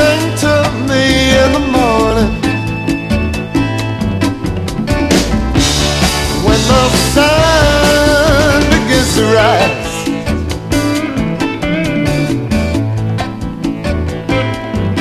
sing to me in the morning when the sun begins to rise.